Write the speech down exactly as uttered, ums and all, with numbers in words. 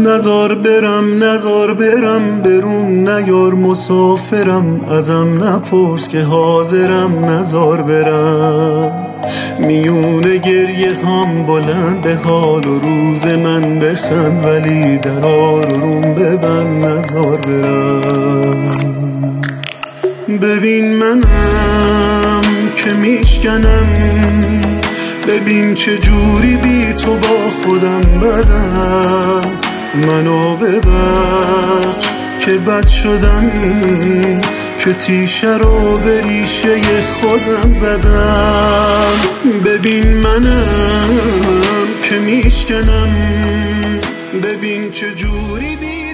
نزار برم نزار برم برون نیار مسافرم، ازم نپرس که حاضرم نزار برم. میونه گریه هم بلند به حال و روز من بخند، ولی در آروم ببند نزار برم. ببین منم که میشکنم، ببین چه جوری بی تو با خودم بدم. منو ببخش که بد شدم، که تیشه رو به ریشه خودم زدم. ببین منم که میشکنم، ببین چه جوری بی